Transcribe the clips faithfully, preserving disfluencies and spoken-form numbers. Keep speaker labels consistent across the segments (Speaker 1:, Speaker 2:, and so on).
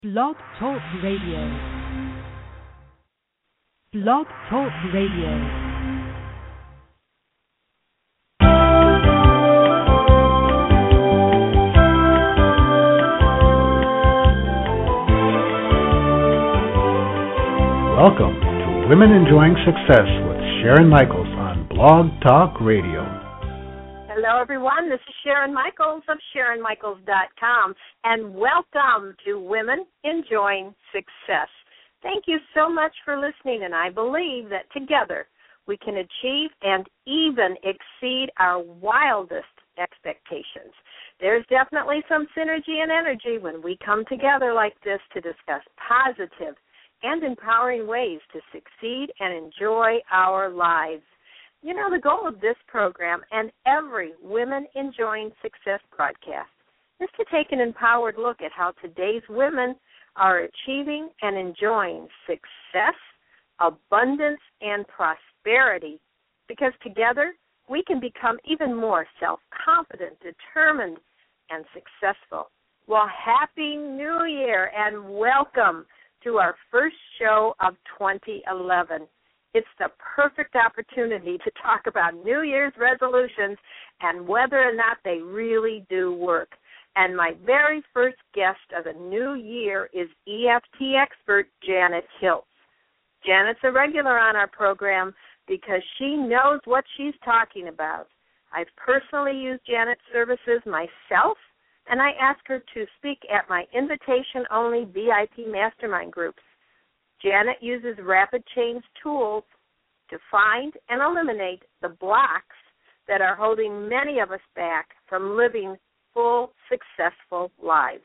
Speaker 1: Blog Talk Radio. Blog Talk Radio.
Speaker 2: Welcome to Women Enjoying Success with Sharon Michaels on Blog Talk Radio.
Speaker 3: Hello, everyone. This is Sharon Michaels of Sharon Michaels dot com, and welcome to Women Enjoying Success. Thank you so much for listening, and I believe that together we can achieve and even exceed our wildest expectations. There's definitely some synergy and energy when we come together like this to discuss positive and empowering ways to succeed and enjoy our lives. You know, the goal of this program and every Women Enjoying Success broadcast is to take an empowered look at how today's women are achieving and enjoying success, abundance, and prosperity, because together we can become even more self-confident, determined, and successful. Well, Happy New Year and welcome to our first show of twenty eleven. It's the perfect opportunity to talk about New Year's resolutions and whether or not they really do work. And my very first guest of the new year is E F T expert Janet Hiltz. Janet's a regular on our program because she knows what she's talking about. I've personally used Janet's services myself, and I ask her to speak at my invitation-only V I P mastermind groups. Janet uses rapid change tools to find and eliminate the blocks that are holding many of us back from living full, successful lives.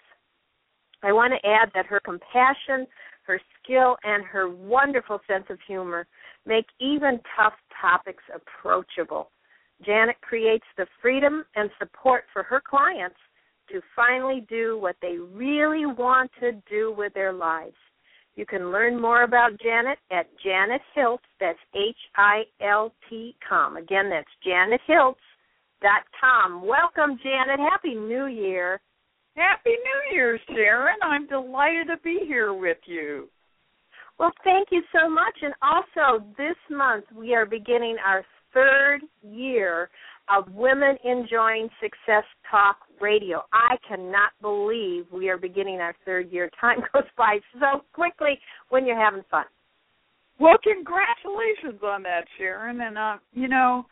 Speaker 3: I want to add that her compassion, her skill, and her wonderful sense of humor make even tough topics approachable. Janet creates the freedom and support for her clients to finally do what they really want to do with their lives. You can learn more about Janet at Janet Hiltz, that's H I L T com. Again, that's Janet Hiltz dot com. Welcome, Janet. Happy New Year.
Speaker 4: Happy New Year, Sharon. I'm delighted to be here with you.
Speaker 3: Well, thank you so much. And also, this month we are beginning our third year of Women Enjoying Success Talk Radio. I cannot believe we are beginning our third year. Time goes by so quickly when you're having fun.
Speaker 4: Well, congratulations on that, Sharon. And, uh, you know,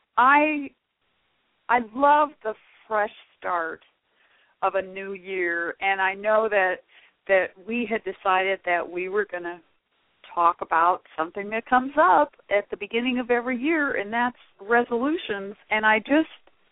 Speaker 4: I I love the fresh start of a new year, and I know that that we had decided that we were going to talk about something that comes up at the beginning of every year, and that's resolutions. And I just,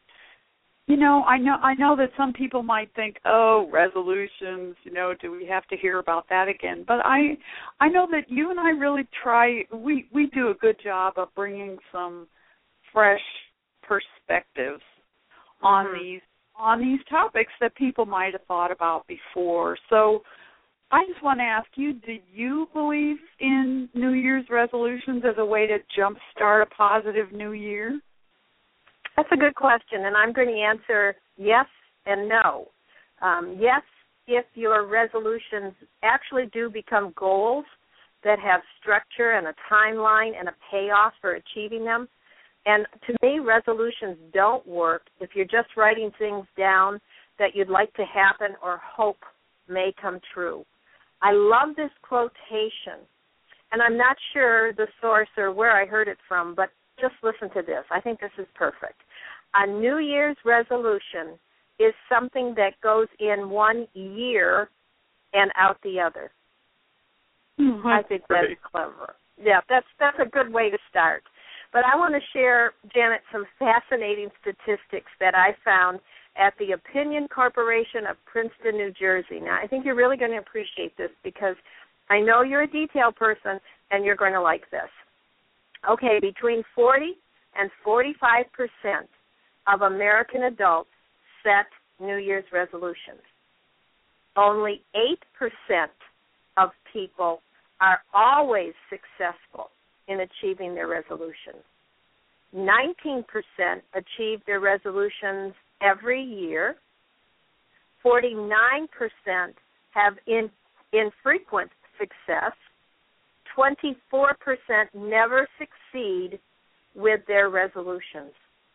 Speaker 4: you know, I know I know that some people might think, oh, resolutions, you know, do we have to hear about that again? But I I know that you and I really try, we, we do a good job of bringing some fresh perspectives on
Speaker 3: mm-hmm.
Speaker 4: these on these topics that people might have thought about before. So I just want to ask you, do you believe in New Year's resolutions as a way to jumpstart a positive new year?
Speaker 3: That's a good question, and I'm going to answer yes and no. Um, yes, if your resolutions actually do become goals that have structure and a timeline and a payoff for achieving them. And to me, resolutions don't work if you're just writing things down that you'd like to happen or hope may come true. I love this quotation, and I'm not sure the source or where I heard it from, but just listen to this. I think this is perfect. A New Year's resolution is something that goes in one year and out the other.
Speaker 4: Mm-hmm.
Speaker 3: I think that's clever. Yeah, that's that's a good way to start. But I want to share, Janet, some fascinating statistics that I found at the Opinion Corporation of Princeton, New Jersey. Now, I think you're really going to appreciate this because I know you're a detail person and you're going to like this. Okay, between forty and forty-five percent of American adults set New Year's resolutions. Only eight percent of people are always successful in achieving their resolutions. nineteen percent achieve their resolutions every year. forty-nine percent have in infrequent success, twenty-four percent never succeed with their resolutions.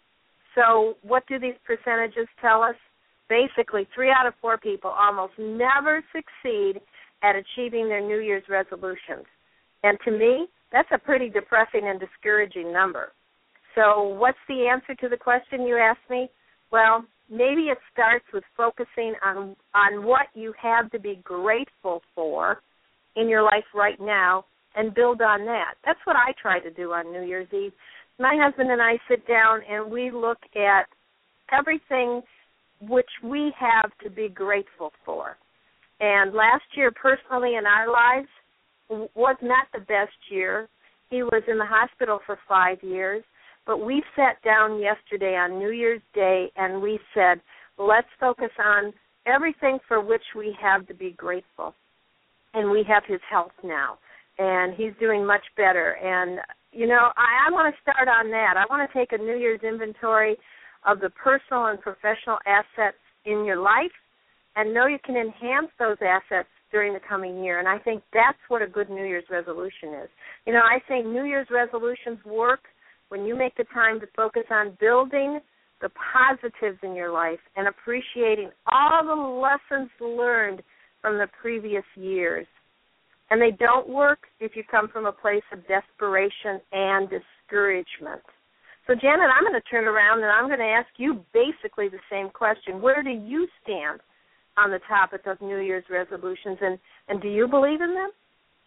Speaker 3: So what do these percentages tell us? Basically, three out of four people almost never succeed at achieving their New Year's resolutions. And to me, that's a pretty depressing and discouraging number. So what's the answer to the question you asked me? Well, maybe it starts with focusing on, on what you have to be grateful for in your life right now and build on that. That's what I try to do on New Year's Eve. My husband and I sit down and we look at everything which we have to be grateful for. And last year, personally, in our lives, was not the best year. He was in the hospital for five years. But we sat down yesterday on New Year's Day and we said, let's focus on everything for which we have to be grateful. And we have his health now. And he's doing much better. And, you know, I, I want to start on that. I want to take a New Year's inventory of the personal and professional assets in your life and know you can enhance those assets during the coming year. And I think that's what a good New Year's resolution is. You know, I say New Year's resolutions work when you make the time to focus on building the positives in your life and appreciating all the lessons learned from the previous years. And they don't work if you come from a place of desperation and discouragement. So, Janet, I'm going to turn around and I'm going to ask you basically the same question. Where do you stand on the topic of New Year's resolutions, and, and do you believe in them?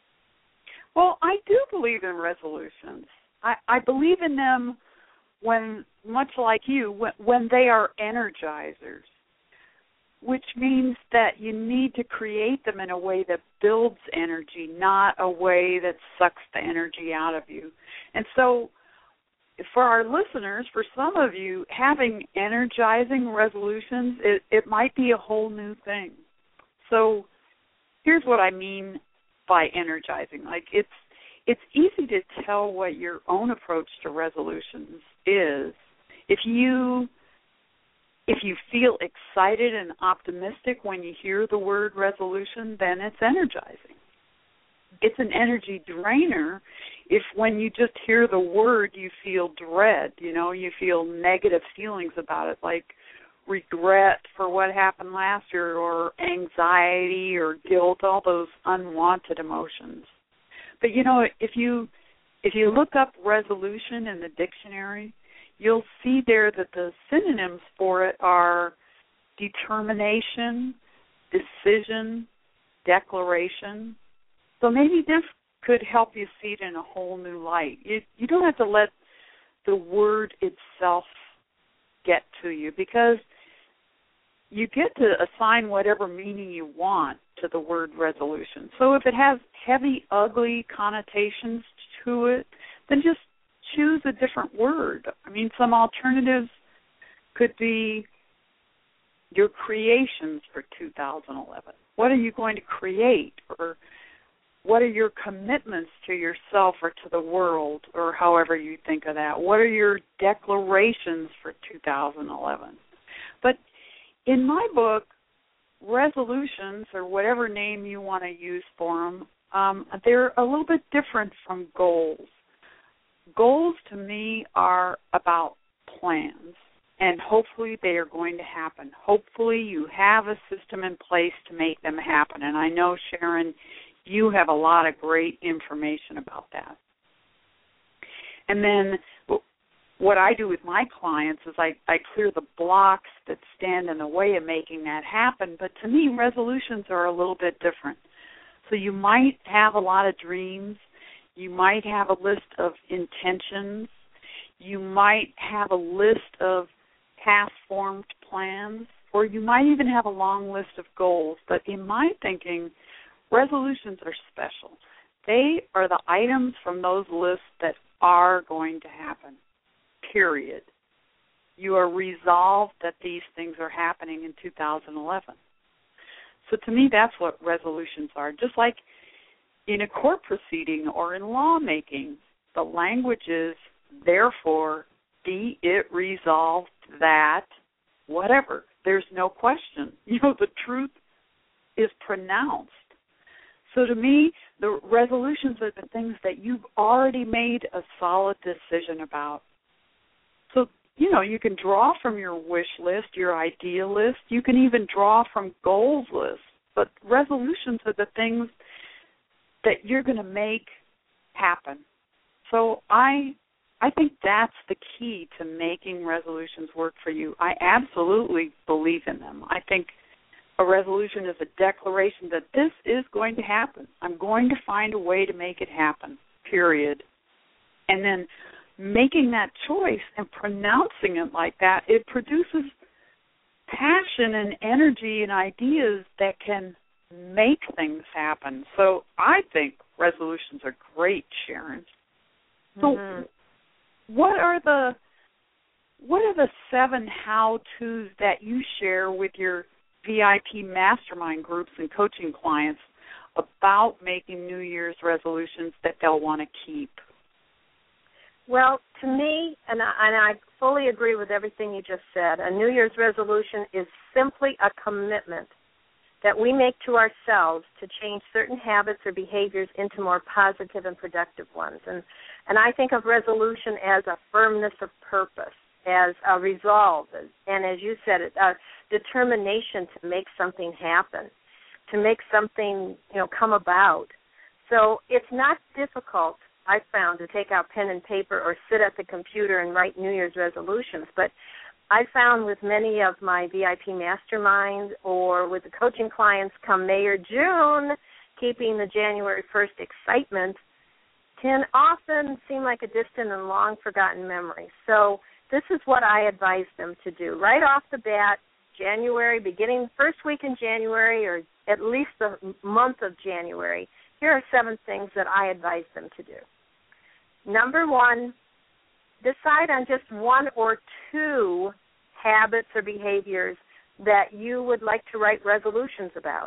Speaker 4: Well, I do believe in resolutions. I, I believe in them when, much like you, when, when they are energizers, which means that you need to create them in a way that builds energy, not a way that sucks the energy out of you. And so for our listeners, for some of you, having energizing resolutions, it, it might be a whole new thing. So here's what I mean by energizing. Like, it's it's easy to tell what your own approach to resolutions is. If you if you feel excited and optimistic when you hear the word resolution, then it's energizing. It's an energy drainer if when you just hear the word you feel dread, you know, you feel negative feelings about it, like regret for what happened last year or anxiety or guilt, all those unwanted emotions. But, you know, if you if you look up resolution in the dictionary, you'll see there that the synonyms for it are determination, decision, declaration. So maybe this could help you see it in a whole new light. You, you don't have to let the word itself get to you, because you get to assign whatever meaning you want to the word resolution. So if it has heavy, ugly connotations to it, then just choose a different word. I mean, some alternatives could be your creations for two thousand eleven. What are you going to create? Or what are your commitments to yourself or to the world, or however you think of that? What are your declarations for two thousand eleven? But in my book, resolutions, or whatever name you want to use for them, um, they're a little bit different from goals. Goals to me are about plans, and hopefully they are going to happen. Hopefully you have a system in place to make them happen. And I know, Sharon, you have a lot of great information about that. And then what I do with my clients is I, I clear the blocks that stand in the way of making that happen. But to me, resolutions are a little bit different. So you might have a lot of dreams. You might have a list of intentions. You might have a list of past-formed plans, or you might even have a long list of goals. But in my thinking, resolutions are special. They are the items from those lists that are going to happen, period. You are resolved that these things are happening in two thousand eleven. So to me, that's what resolutions are. Just like in a court proceeding or in lawmaking, the language is, therefore, be it resolved that whatever. There's no question. You know, the truth is pronounced. So to me, the resolutions are the things that you've already made a solid decision about. So, you know, you can draw from your wish list, your idea list. You can even draw from goals list. But resolutions are the things that you're going to make happen. So I I think that's the key to making resolutions work for you. I absolutely believe in them. I think a resolution is a declaration that this is going to happen. I'm going to find a way to make it happen, period. And then making that choice and pronouncing it like that, it produces passion and energy and ideas that can make things happen. So I think resolutions are great, Sharon. So mm-hmm. what are the what are the seven how-tos that you share with your V I P mastermind groups and coaching clients about making New Year's resolutions that they'll want to keep?
Speaker 3: Well, to me, and I, and I fully agree with everything you just said, a New Year's resolution is simply a commitment that we make to ourselves to change certain habits or behaviors into more positive and productive ones. And, and I think of resolution as a firmness of purpose, as a resolve, as, and as you said, a determination to make something happen, to make something, you know, come about. So it's not difficult, I found, to take out pen and paper or sit at the computer and write New Year's resolutions. But I found with many of my V I P masterminds or with the coaching clients come May or June, keeping the January first excitement can often seem like a distant and long forgotten memory. So this is what I advise them to do. Right off the bat, January, beginning first week in January or at least the month of January, here are seven things that I advise them to do. Number one, decide on just one or two habits or behaviors that you would like to write resolutions about.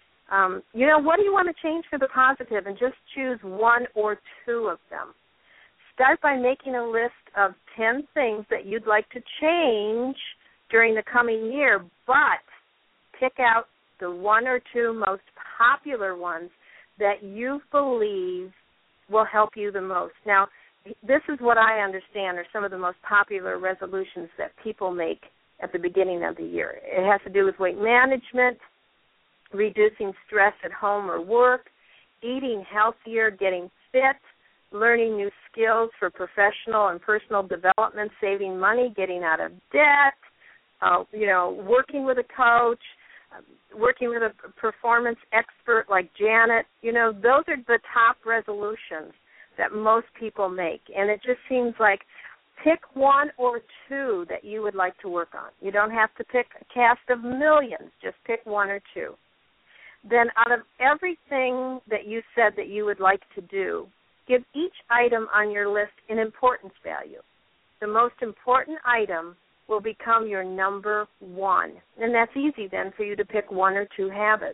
Speaker 3: Um, you know, what do you want to change for the positive, and just choose one or two of them. Start by making a list of ten things that you'd like to change during the coming year, but pick out the one or two most popular ones that you believe will help you the most. Now, this is what I understand are some of the most popular resolutions that people make at the beginning of the year. It has to do with weight management, reducing stress at home or work, eating healthier, getting fit, learning new skills for professional and personal development, saving money, getting out of debt, uh, you know, working with a coach, uh, working with a performance expert like Janet. You know, those are the top resolutions that most people make. And it just seems like pick one or two that you would like to work on. You don't have to pick a cast of millions. Just pick one or two. Then out of everything that you said that you would like to do, give each item on your list an importance value. The most important item will become your number one. And that's easy then for you to pick one or two habits.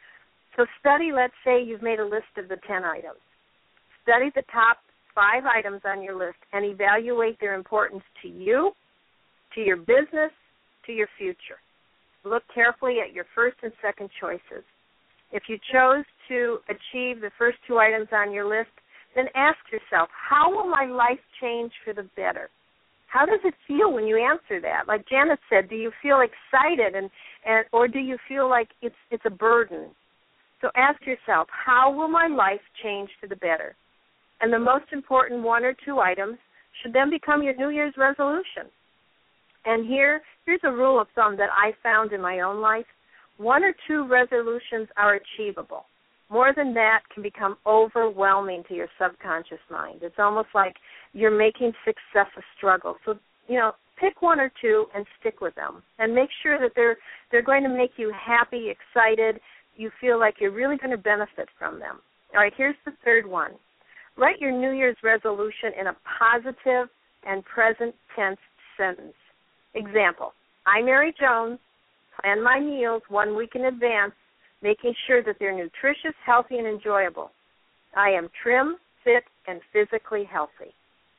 Speaker 3: So study, let's say you've made a list of the ten items. Study the top five items on your list and evaluate their importance to you, to your business, to your future. Look carefully at your first and second choices. If you chose to achieve the first two items on your list, then ask yourself, how will my life change for the better? How does it feel when you answer that? Like Janet said, do you feel excited and, and or do you feel like it's it's a burden? So ask yourself, how will my life change for the better? And the most important one or two items should then become your New Year's resolution. And here, here's a rule of thumb that I found in my own life. One or two resolutions are achievable. More than that can become overwhelming to your subconscious mind. It's almost like you're making success a struggle. So, you know, pick one or two and stick with them. And make sure that they're they're going to make you happy, excited. You feel like you're really going to benefit from them. All right, here's the third one. Write your New Year's resolution in a positive and present tense sentence. Example, I, Mary Jones, plan my meals one week in advance, making sure that they're nutritious, healthy, and enjoyable. I am trim, fit, and physically healthy.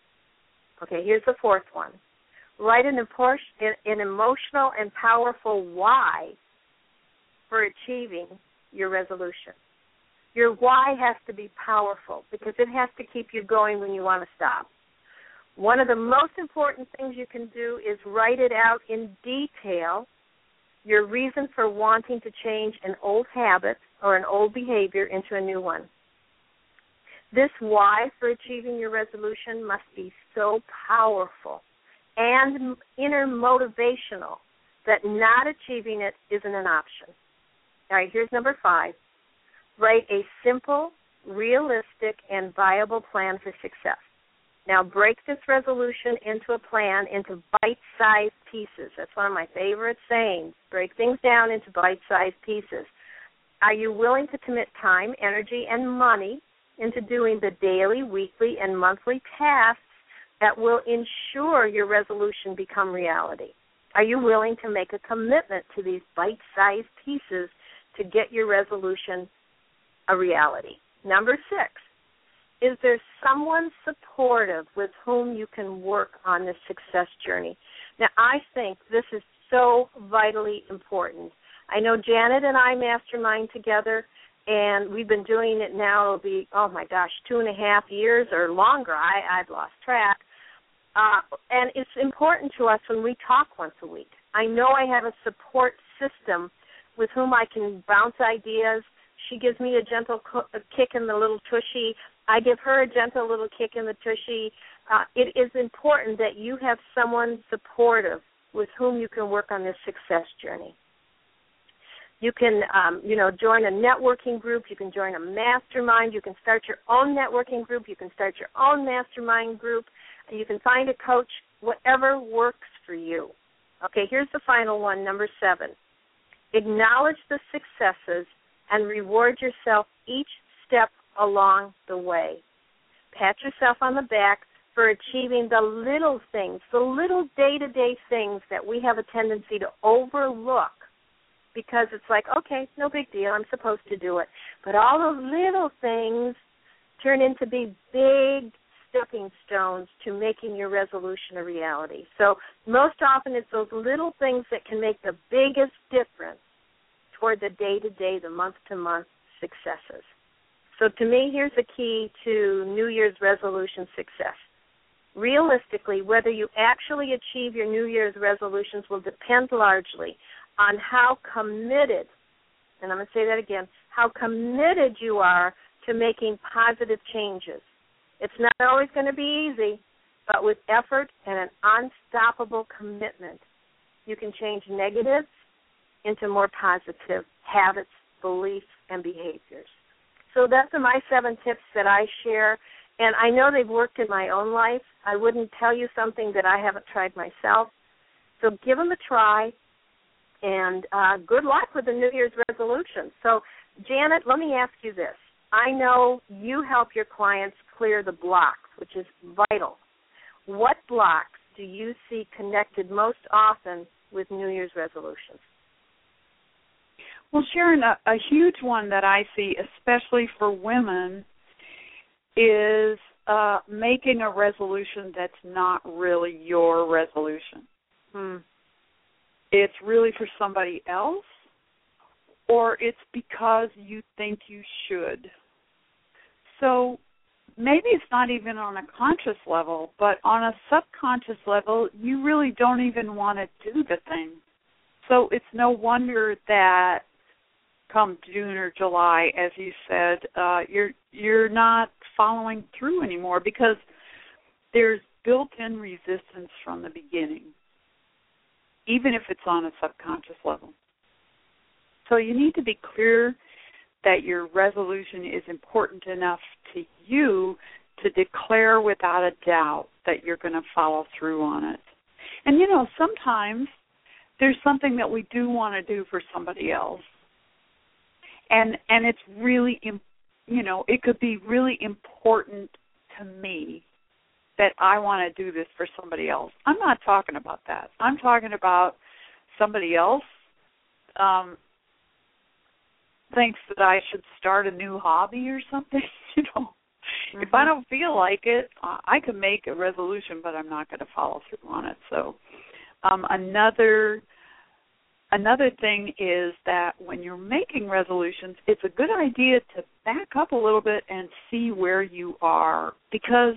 Speaker 3: Okay, here's the fourth one. Write an, an emotional and powerful why for achieving your resolution. Your why has to be powerful because it has to keep you going when you want to stop. One of the most important things you can do is write it out in detail, your reason for wanting to change an old habit or an old behavior into a new one. This why for achieving your resolution must be so powerful and inner motivational that not achieving it isn't an option. All right, here's number five. Write a simple, realistic, and viable plan for success. Now, break this resolution into a plan into bite-sized pieces. That's one of my favorite sayings. Break things down into bite-sized pieces. Are you willing to commit time, energy, and money into doing the daily, weekly, and monthly tasks that will ensure your resolution become reality? Are you willing to make a commitment to these bite-sized pieces to get your resolution a reality? Number six, is there someone supportive with whom you can work on this success journey? Now, I think this is so vitally important. I know Janet and I mastermind together, and we've been doing it now. It'll be, oh, my gosh, two and a half years or longer. I, I've lost track. Uh, and it's important to us when we talk once a week. I know I have a support system with whom I can bounce ideas. She gives me a gentle co- a kick in the little tushy. I give her a gentle little kick in the tushy. Uh, it is important that you have someone supportive with whom you can work on this success journey. You can, um, you know, join a networking group. You can join a mastermind. You can start your own networking group. You can start your own mastermind group. You can find a coach, whatever works for you. Okay, here's the final one, number seven. Acknowledge the successes and reward yourself each step along the way. Pat yourself on the back for achieving the little things, the little day-to-day things that we have a tendency to overlook because it's like, okay, no big deal, I'm supposed to do it. But all those little things turn into be big stepping stones to making your resolution a reality. So most often it's those little things that can make the biggest difference toward the day-to-day, the month-to-month successes. So to me, here's the key to New Year's resolution success. Realistically, whether you actually achieve your New Year's resolutions will depend largely on how committed, and I'm going to say that again, how committed you are to making positive changes. It's not always going to be easy, but with effort and an unstoppable commitment, you can change negatives into more positive habits, beliefs, and behaviors. So that's my seven tips that I share, and I know they've worked in my own life. I wouldn't tell you something that I haven't tried myself. So give them a try, and uh, good luck with the New Year's resolution. So, Janet, let me ask you this. I know you help your clients clear the blocks, which is vital. What blocks do you see connected most often with New Year's resolutions?
Speaker 4: Well, Sharon, a, a huge one that I see, especially for women, is uh, making a resolution that's not really your resolution.
Speaker 3: Hmm.
Speaker 4: It's really for somebody else, or it's because you think you should. So maybe it's not even on a conscious level, but on a subconscious level, you really don't even want to do the thing. So it's no wonder that come June or July, as you said, uh, you're you're not following through anymore because there's built-in resistance from the beginning, even if it's on a subconscious level. So you need to be clear that your resolution is important enough to you to declare without a doubt that you're going to follow through on it. And, you know, sometimes there's something that we do want to do for somebody else. And and it's really, you know, it could be really important to me that I want to do this for somebody else. I'm not talking about that. I'm talking about somebody else um, thinks that I should start a new hobby or something. You know, mm-hmm. If I don't feel like it, I can make a resolution, but I'm not going to follow through on it. So um, another another thing is that when you're making resolutions, it's a good idea to back up a little bit and see where you are, because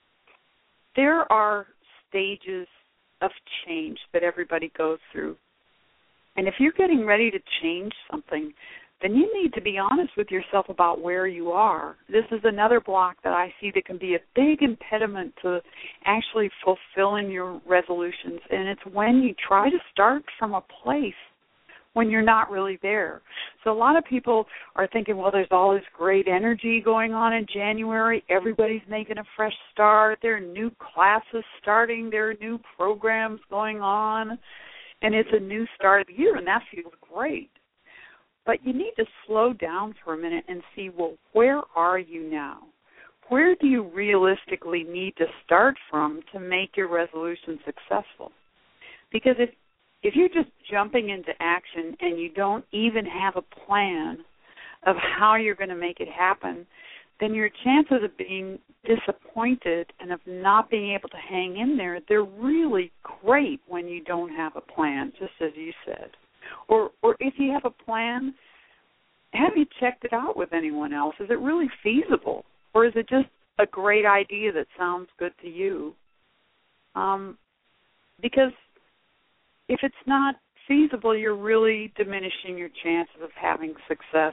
Speaker 4: there are stages of change that everybody goes through. And if you're getting ready to change something, then you need to be honest with yourself about where you are. This is another block that I see that can be a big impediment to actually fulfilling your resolutions, and it's when you try to start from a place when you're not really there. So a lot of people are thinking, well, there's all this great energy going on in January. Everybody's making a fresh start. There are new classes starting. There are new programs going on, and it's a new start of the year, and that feels great. But you need to slow down for a minute and see, well, where are you now? Where do you realistically need to start from to make your resolution successful? Because if if you're just jumping into action and you don't even have a plan of how you're going to make it happen, then your chances of being disappointed and of not being able to hang in there, they're really great when you don't have a plan, just as you said. Or or if you have a plan, have you checked it out with anyone else? Is it really feasible? Or is it just a great idea that sounds good to you? Um, because if it's not feasible, you're really diminishing your chances of having success.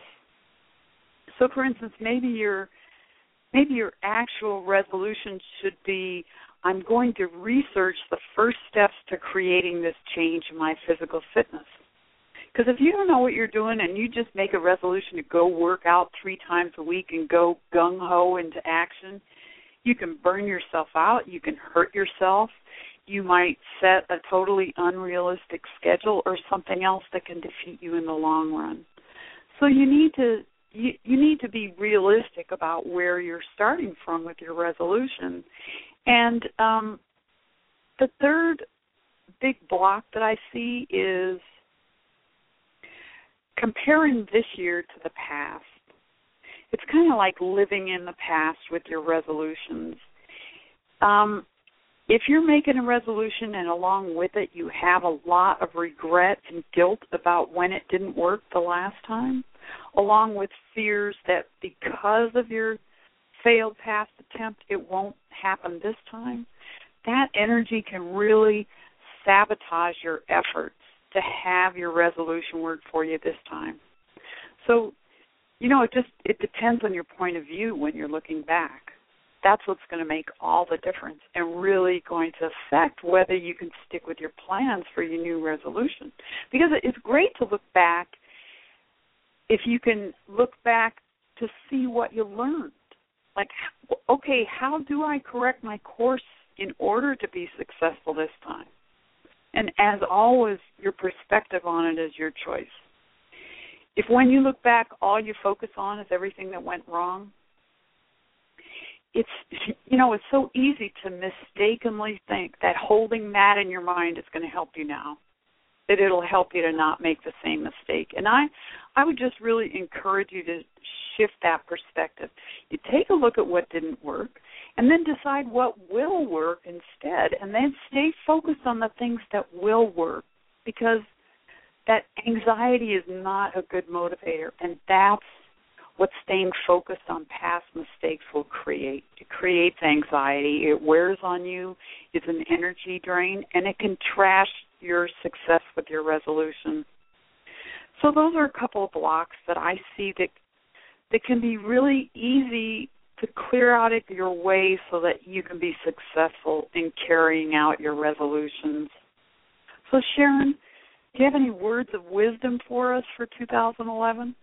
Speaker 4: So, for instance, maybe your maybe your actual resolution should be, I'm going to research the first steps to creating this change in my physical fitness. Because if you don't know what you're doing and you just make a resolution to go work out three times a week and go gung-ho into action, you can burn yourself out, you can hurt yourself, you might set a totally unrealistic schedule or something else that can defeat you in the long run. So you need to you, you need to be realistic about where you're starting from with your resolution. And um, the third big block that I see is comparing this year to the past. It's kind of like living in the past with your resolutions. Um, if you're making a resolution and along with it you have a lot of regret and guilt about when it didn't work the last time, along with fears that because of your failed past attempt it won't happen this time, that energy can really sabotage your efforts to have your resolution work for you this time. So, you know, it just it depends on your point of view when you're looking back. That's what's going to make all the difference and really going to affect whether you can stick with your plans for your new resolution. Because it's great to look back if you can look back to see what you learned. Like, okay, how do I correct my course in order to be successful this time? And as always, your perspective on it is your choice. If when you look back, all you focus on is everything that went wrong, it's, you know, it's so easy to mistakenly think that holding that in your mind is going to help you now, that it'll help you to not make the same mistake. And I, I would just really encourage you to shift that perspective. You take a look at what didn't work, and then decide what will work instead, and then stay focused on the things that will work, because that anxiety is not a good motivator, and that's what staying focused on past mistakes will create. It creates anxiety. It wears on you. It's an energy drain, and it can trash your success with your resolution. So those are a couple of blocks that I see that that can be really easy to clear out of your way so that you can be successful in carrying out your resolutions. So, Sharon, do you have any words of wisdom for us for two thousand eleven?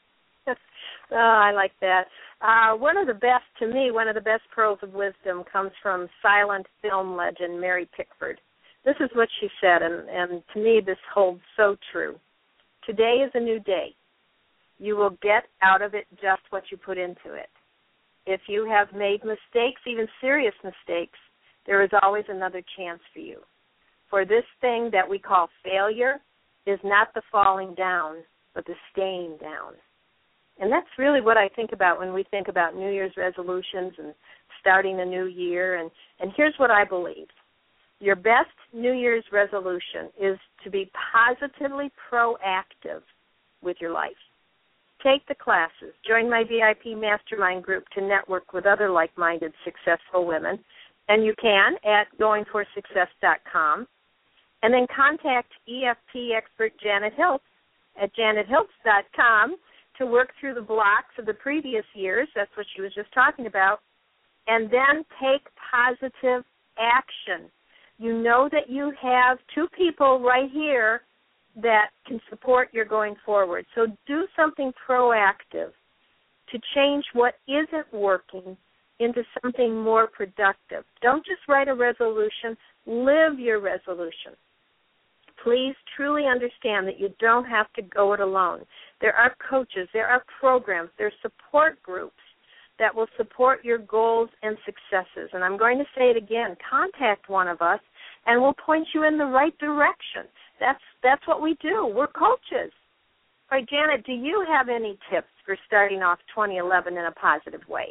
Speaker 3: Oh, I like that. Uh, one of the best, to me, one of the best pearls of wisdom comes from silent film legend Mary Pickford. This is what she said, and, and to me this holds so true. Today is a new day. You will get out of it just what you put into it. If you have made mistakes, even serious mistakes, there is always another chance for you. For this thing that we call failure is not the falling down, but the staying down. And that's really what I think about when we think about New Year's resolutions and starting a new year. And, and here's what I believe. Your best New Year's resolution is to be positively proactive with your life. Take the classes. Join my V I P mastermind group to network with other like-minded, successful women. And you can at going for success dot com. And then contact E F T expert Janet Hiltz at janet hiltz dot com to work through the blocks of the previous years. That's what she was just talking about. And then take positive action. You know that you have two people right here that can support your going forward. So do something proactive to change what isn't working into something more productive. Don't just write a resolution, live your resolution. Please truly understand that you don't have to go it alone. There are coaches, there are programs, there are support groups that will support your goals and successes. And I'm going to say it again, contact one of us and we'll point you in the right direction. That's that's what we do. We're coaches. All right, Janet, do you have any tips for starting off twenty eleven in a positive way?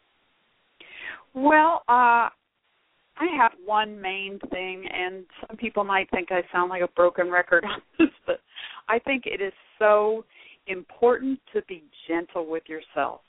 Speaker 4: Well, uh, I have one main thing, and some people might think I sound like a broken record on this, but I think it is so important to be gentle with yourself.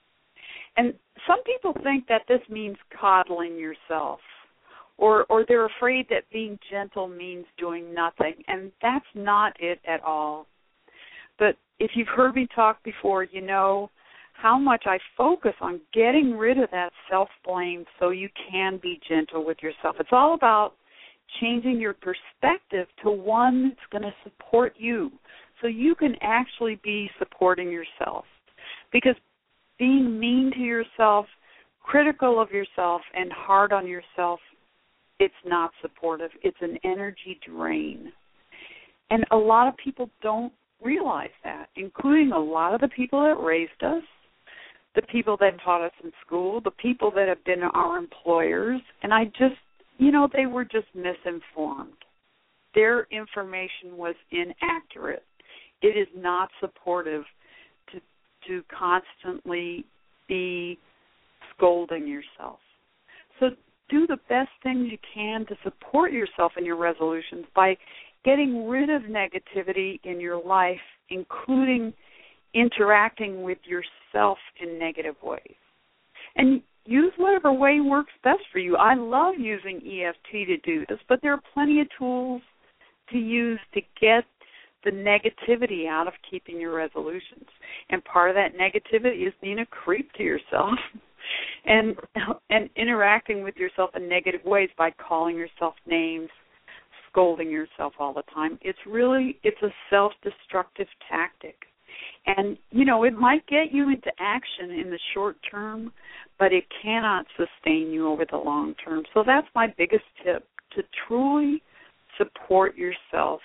Speaker 4: And some people think that this means coddling yourself, or or they're afraid that being gentle means doing nothing, and that's not it at all. But if you've heard me talk before, you know how much I focus on getting rid of that self-blame so you can be gentle with yourself. It's all about changing your perspective to one that's going to support you so you can actually be supporting yourself. Because being mean to yourself, critical of yourself, and hard on yourself, it's not supportive. It's an energy drain. And a lot of people don't realize that, including a lot of the people that raised us, the people that taught us in school, the people that have been our employers. And I just, you know, they were just misinformed. Their information was inaccurate. It is not supportive to to constantly be scolding yourself. So do the best things you can to support yourself in your resolutions by getting rid of negativity in your life, including interacting with yourself in negative ways. And use whatever way works best for you. I love using E F T to do this, but there are plenty of tools to use to get the negativity out of keeping your resolutions. And part of that negativity is being a creep to yourself and and interacting with yourself in negative ways by calling yourself names, scolding yourself all the time. It's really, it's a self-destructive tactic. And, you know, it might get you into action in the short term, but it cannot sustain you over the long term. So that's my biggest tip, to truly support yourself.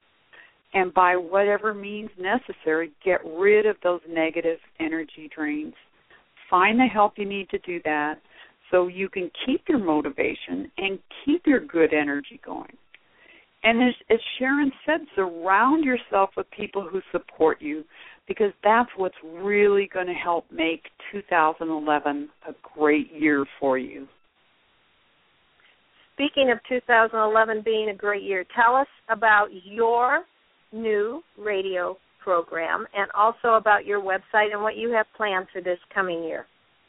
Speaker 4: And by whatever means necessary, get rid of those negative energy drains. Find the help you need to do that so you can keep your motivation and keep your good energy going. And as, as Sharon said, surround yourself with people who support you, because that's what's really going to help make two thousand eleven a great year for you.
Speaker 3: Speaking of two thousand eleven being a great year, tell us about your new radio program and also about your website and what you have planned for this coming year.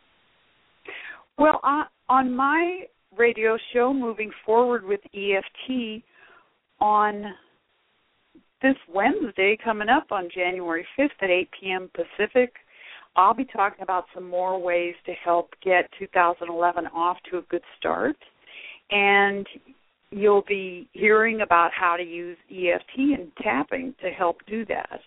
Speaker 4: Well, uh, on my radio show, Moving Forward with E F T, on this Wednesday coming up on January fifth at eight p.m. Pacific, I'll be talking about some more ways to help get two thousand eleven off to a good start. And you'll be hearing about how to use E F T and tapping to help do that.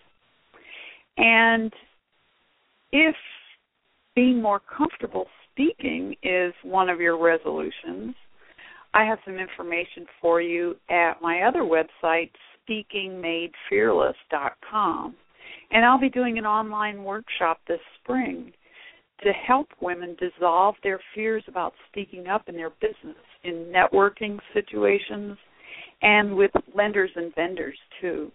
Speaker 4: And if being more comfortable speaking is one of your resolutions, I have some information for you at my other website, speaking made fearless dot com. And I'll be doing an online workshop this spring to help women dissolve their fears about speaking up in their business, in networking situations, and with lenders and vendors, too.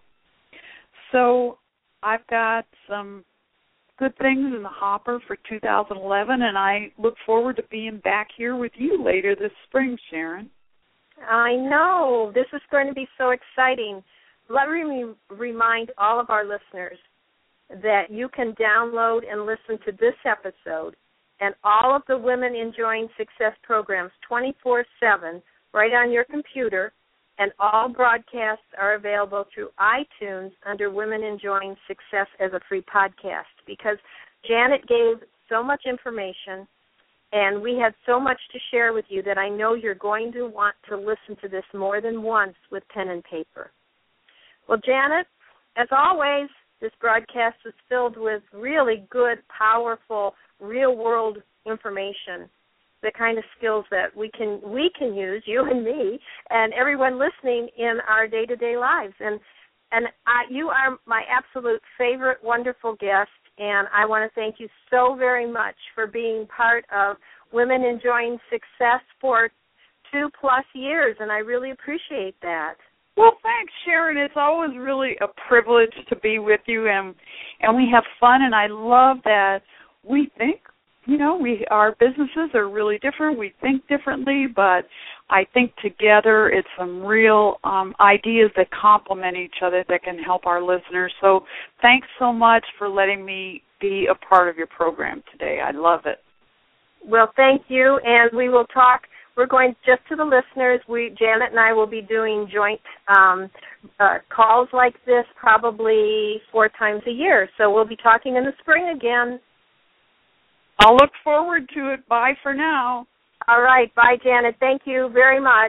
Speaker 4: So I've got some good things in the hopper for two thousand eleven, and I look forward to being back here with you later this spring, Sharon.
Speaker 3: I know. This is going to be so exciting. Let me remind all of our listeners that you can download and listen to this episode and all of the Women Enjoying Success programs twenty-four seven right on your computer, and all broadcasts are available through iTunes under Women Enjoying Success as a free podcast, because Janet gave so much information and we had so much to share with you that I know you're going to want to listen to this more than once with pen and paper. Well, Janet, as always, this broadcast is filled with really good, powerful, real-world information, the kind of skills that we can we can use, you and me, and everyone listening in our day-to-day lives. And and I, you are my absolute favorite, wonderful guest, and I want to thank you so very much for being part of Women Enjoying Success for two-plus years, and I really appreciate that.
Speaker 4: Well, thanks, Sharon. It's always really a privilege to be with you, and and we have fun, and I love that we think, you know, we our businesses are really different. We think differently, but I think together it's some real um, ideas that complement each other that can help our listeners. So thanks so much for letting me be a part of your program today. I love it.
Speaker 3: Well, thank you, and we will talk. We're going, just to the listeners, we Janet and I will be doing joint um, uh, calls like this probably four times a year. So we'll be talking in the spring again.
Speaker 4: I'll look forward to it. Bye for now.
Speaker 3: All right. Bye, Janet. Thank you very much.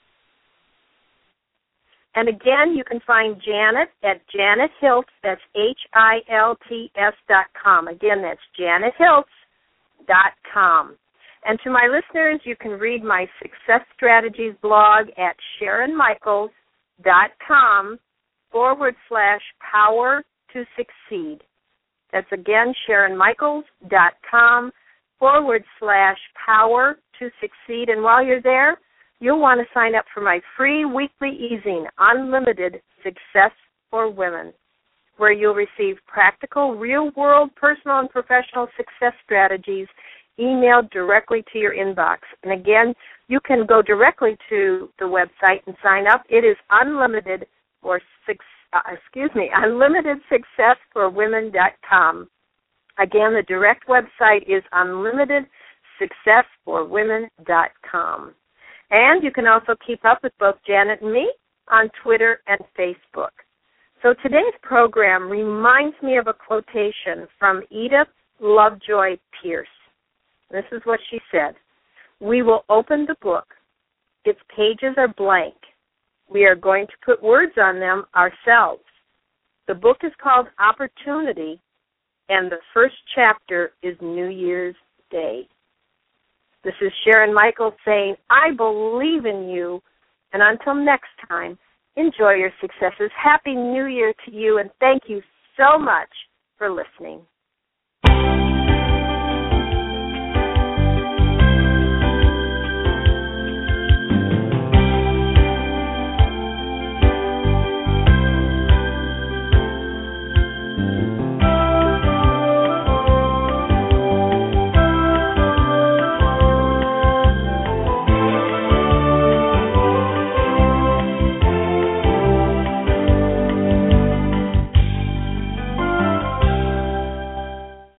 Speaker 3: And again, you can find Janet at Janet Hiltz. That's H I L T S dot com. Again, that's Janet Hiltz dot com. And to my listeners, you can read my Success Strategies blog at Sharon Michaels dot com forward slash power to succeed. That's again Sharon Michaels dot com forward slash power to succeed. And while you're there, you'll want to sign up for my free weekly easing, Unlimited Success for Women, where you'll receive practical, real-world, personal and professional success strategies emailed directly to your inbox. And again, you can go directly to the website and sign up. It is unlimited for six, uh, excuse me, unlimited success for women dot com. Again, the direct website is unlimited success for women dot com. And you can also keep up with both Janet and me on Twitter and Facebook. So today's program reminds me of a quotation from Edith Lovejoy Pierce. This is what she said: "We will open the book. Its pages are blank. We are going to put words on them ourselves. The book is called Opportunity, and the first chapter is New Year's Day." This is Sharon Michaels saying, I believe in you. And until next time, enjoy your successes. Happy New Year to you, and thank you so much for listening.